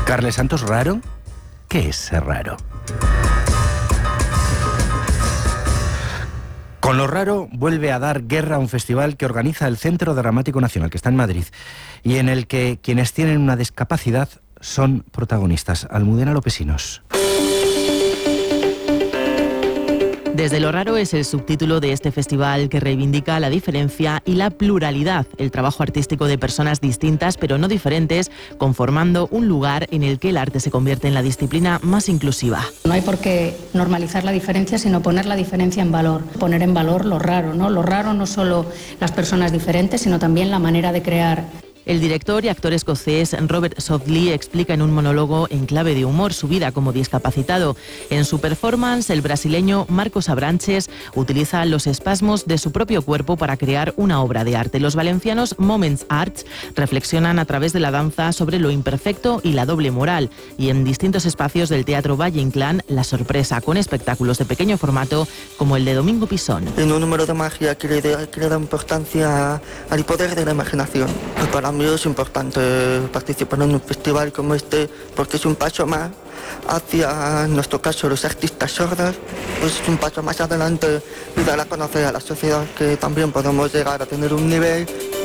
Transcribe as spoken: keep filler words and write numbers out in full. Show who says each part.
Speaker 1: Carles Santos, ¿raro? ¿Qué es ser raro? Con lo raro vuelve a dar guerra a un festival que organiza el Centro Dramático Nacional, que está en Madrid, y en el que quienes tienen una discapacidad son protagonistas. Almudena Lopesinos.
Speaker 2: Desde lo raro es el subtítulo de este festival que reivindica la diferencia y la pluralidad, el trabajo artístico de personas distintas pero no diferentes, conformando un lugar en el que el arte se convierte en la disciplina más inclusiva.
Speaker 3: No hay por qué normalizar la diferencia, sino poner la diferencia en valor, poner en valor lo raro, ¿no? Lo raro no solo las personas diferentes, sino también la manera de crear.
Speaker 2: El director y actor escocés Robert Sodley explica en un monólogo en clave de humor su vida como discapacitado. En su performance, el brasileño Marcos Abranches utiliza los espasmos de su propio cuerpo para crear una obra de arte. Los valencianos Moments Arts reflexionan a través de la danza sobre lo imperfecto y la doble moral. Y en distintos espacios del Teatro Valle Inclán, la sorpresa con espectáculos de pequeño formato como el de Domingo Pisón.
Speaker 4: En un número de magia que le da, que le da importancia al poder de la imaginación. Para mí es importante participar en un festival como este porque es un paso más hacia, en nuestro caso, los artistas sordos, pues es un paso más adelante y dar a conocer a la sociedad que también podemos llegar a tener un nivel